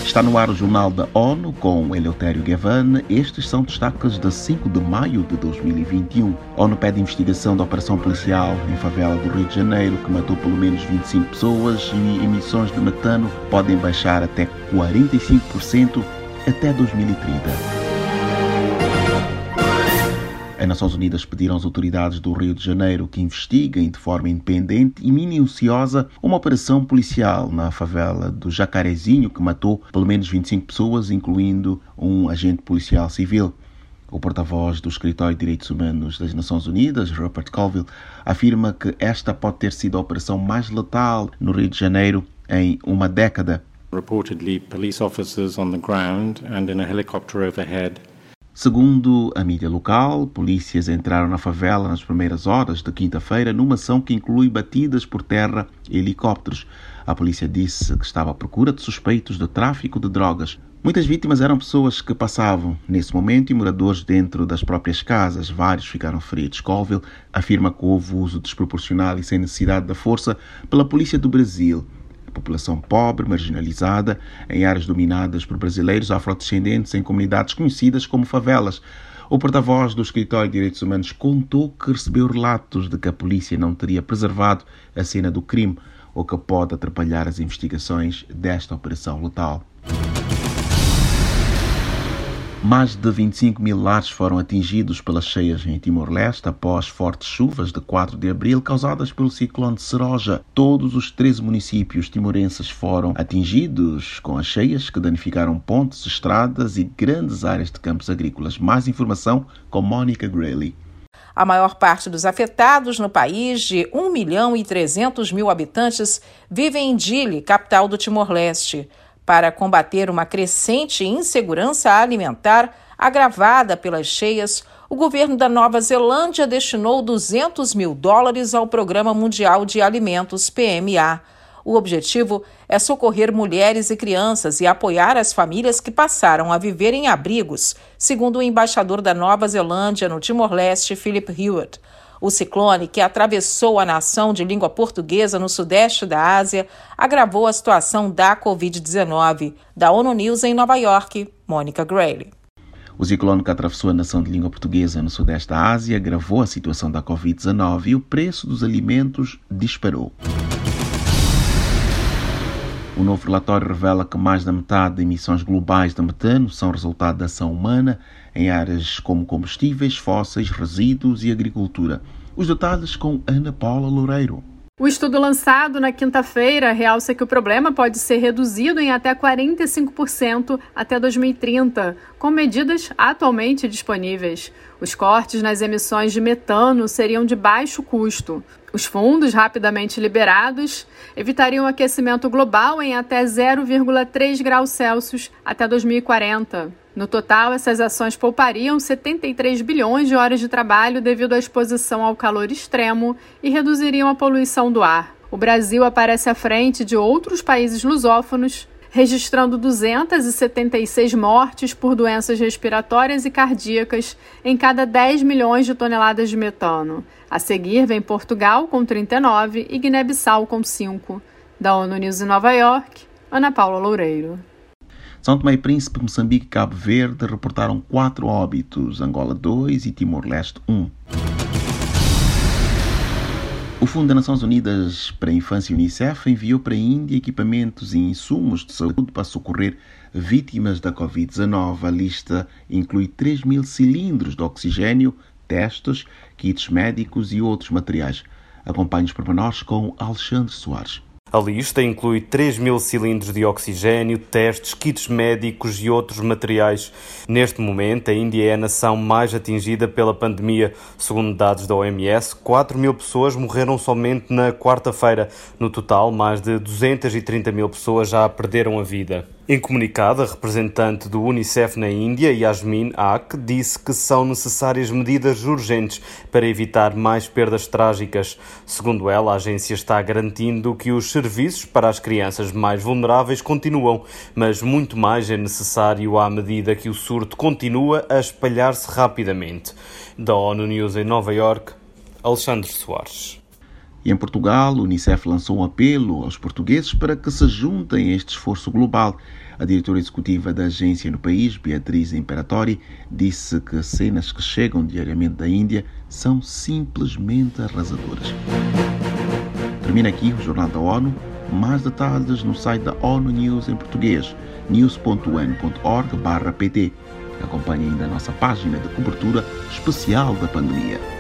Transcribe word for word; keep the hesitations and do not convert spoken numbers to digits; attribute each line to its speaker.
Speaker 1: Está no ar o Jornal da ONU com Eleutério Gavan. Estes são destaques de cinco de maio de dois mil e vinte e um. A ONU pede investigação da operação policial em favela do Rio de Janeiro, que matou pelo menos vinte e cinco pessoas, e emissões de metano podem baixar até quarenta e cinco por cento até dois mil e trinta. As Nações Unidas pediram às autoridades do Rio de Janeiro que investiguem de forma independente e minuciosa uma operação policial na favela do Jacarezinho que matou pelo menos vinte e cinco pessoas, incluindo um agente policial civil. O porta-voz do Escritório de Direitos Humanos das Nações Unidas, Rupert Colville, afirma que esta pode ter sido a operação mais letal no Rio de Janeiro em uma década.
Speaker 2: Reportedly, police officers on the ground and in a helicopter overhead.
Speaker 1: Segundo a mídia local, polícias entraram na favela nas primeiras horas de quinta-feira numa ação que inclui batidas por terra e helicópteros. A polícia disse que estava à procura de suspeitos de tráfico de drogas. Muitas vítimas eram pessoas que passavam nesse momento e moradores dentro das próprias casas. Vários ficaram feridos. Colville afirma que houve uso desproporcional e sem necessidade da força pela polícia do Brasil. População pobre, marginalizada, em áreas dominadas por brasileiros afrodescendentes em comunidades conhecidas como favelas. O porta-voz do Escritório de Direitos Humanos contou que recebeu relatos de que a polícia não teria preservado a cena do crime, o que pode atrapalhar as investigações desta operação letal. Mais de vinte e cinco mil lares foram atingidos pelas cheias em Timor-Leste após fortes chuvas de quatro de abril causadas pelo ciclone Seroja. Todos os treze municípios timorenses foram atingidos com as cheias que danificaram pontes, estradas e grandes áreas de campos agrícolas. Mais informação com Mónica Grayley.
Speaker 3: A maior parte dos afetados no país, de um milhão e trezentos mil habitantes, vivem em Dili, capital do Timor-Leste. Para combater uma crescente insegurança alimentar agravada pelas cheias, o governo da Nova Zelândia destinou duzentos mil dólares ao Programa Mundial de Alimentos, P M A. O objetivo é socorrer mulheres e crianças e apoiar as famílias que passaram a viver em abrigos, segundo o embaixador da Nova Zelândia no Timor-Leste, Philip Hewitt. O ciclone, que atravessou a nação de língua portuguesa no sudeste da Ásia, agravou a situação da covid dezenove. Da ONU News em Nova York, Mônica Grayley.
Speaker 1: O ciclone que atravessou a nação de língua portuguesa no sudeste da Ásia agravou a situação da covid dezenove e o preço dos alimentos disparou. O novo relatório revela que mais da metade das emissões globais de metano são resultado da ação humana em áreas como combustíveis fósseis, resíduos e agricultura. Os detalhes com Ana Paula Loureiro.
Speaker 4: O estudo lançado na quinta-feira realça que o problema pode ser reduzido em até quarenta e cinco por cento até dois mil e trinta, com medidas atualmente disponíveis. Os cortes nas emissões de metano seriam de baixo custo. Os fundos rapidamente liberados evitariam o aquecimento global em até zero vírgula três graus Celsius até dois mil e quarenta. No total, essas ações poupariam setenta e três bilhões de horas de trabalho devido à exposição ao calor extremo e reduziriam a poluição do ar. O Brasil aparece à frente de outros países lusófonos, registrando duzentas e setenta e seis mortes por doenças respiratórias e cardíacas em cada dez milhões de toneladas de metano. A seguir vem Portugal com trinta e nove e Guiné-Bissau com cinco. Da ONU News em Nova York, Ana Paula Loureiro.
Speaker 1: São Tomé e Príncipe, Moçambique e Cabo Verde reportaram quatro óbitos, Angola dois e Timor-Leste um. O Fundo das Nações Unidas para a Infância, Unicef, enviou para a Índia equipamentos e insumos de saúde para socorrer vítimas da covid dezenove. A lista inclui três mil cilindros de oxigênio, testes, kits médicos e outros materiais. Acompanhe os pormenores com Alexandre Soares.
Speaker 5: A lista inclui três mil cilindros de oxigênio, testes, kits médicos e outros materiais. Neste momento, a Índia é a nação mais atingida pela pandemia. Segundo dados da O M S, quatro mil pessoas morreram somente na quarta-feira. No total, mais de duzentas e trinta mil pessoas já perderam a vida. Em comunicado, a representante do Unicef na Índia, Yasmin Ak, disse que são necessárias medidas urgentes para evitar mais perdas trágicas. Segundo ela, a agência está garantindo que os serviços para as crianças mais vulneráveis continuam, mas muito mais é necessário à medida que o surto continua a espalhar-se rapidamente. Da ONU News em Nova York, Alexandre Soares.
Speaker 1: E em Portugal, o Unicef lançou um apelo aos portugueses para que se juntem a este esforço global. A diretora executiva da agência no país, Beatriz Imperatori, disse que as cenas que chegam diariamente da Índia são simplesmente arrasadoras. Termina aqui o Jornal da ONU. Mais detalhes no site da ONU News em português, news ponto u n ponto org barra p t. Acompanhe ainda a nossa página de cobertura especial da pandemia.